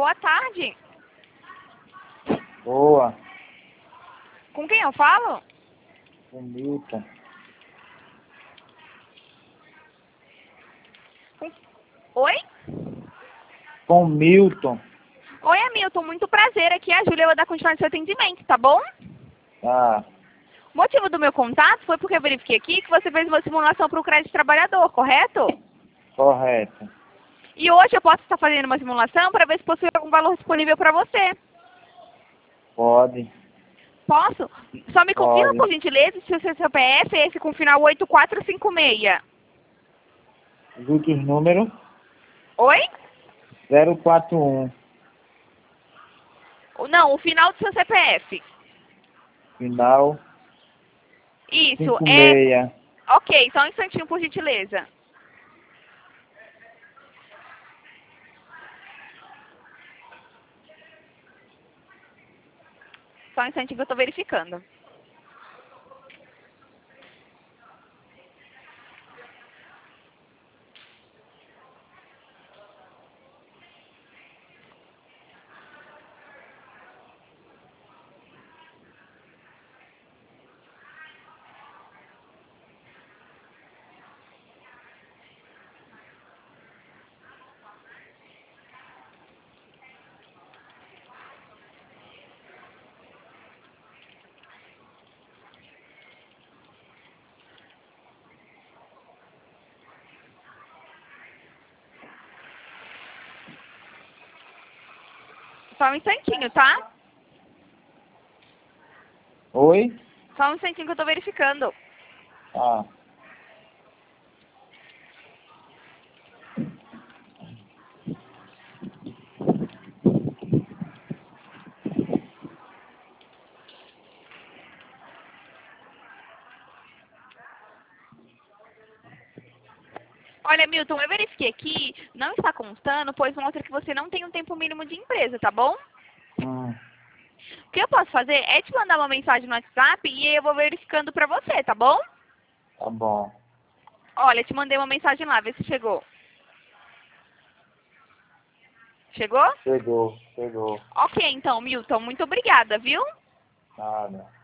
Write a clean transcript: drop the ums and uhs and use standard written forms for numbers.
boa tarde. Boa. Com quem eu falo? O Milton. Oi? Com o Milton. Oi, Hamilton, muito prazer. Aqui é a Júlia, eu vou dar continuidade ao seu atendimento, tá bom? Ah, O motivo do meu contato foi porque eu verifiquei aqui que você fez uma simulação para o crédito trabalhador, correto? correto. E hoje eu posso estar fazendo uma simulação para ver se possui algum valor disponível para você. Pode. Posso? Só me confirma, Pode. por gentileza, se o seu CPF é esse com final 8456. Os últimos números? Oi? 041. Não, o final do seu CPF. Final Isso, é... 56. Ok, só um instantinho, por gentileza. Só um instantinho que eu estou verificando. Só um instantinho, tá? Oi? Só um instantinho que eu estou verificando. Ah. Olha, Milton, eu verifiquei aqui, não está constando, pois mostra que você não tem um tempo mínimo de empresa, tá bom? Hum, O que eu posso fazer é te mandar uma mensagem no WhatsApp e eu vou verificando pra você, tá bom? tá bom. Olha, te mandei uma mensagem lá, vê se chegou. Chegou? Chegou. Ok, então, Milton, muito obrigada, viu? Nada.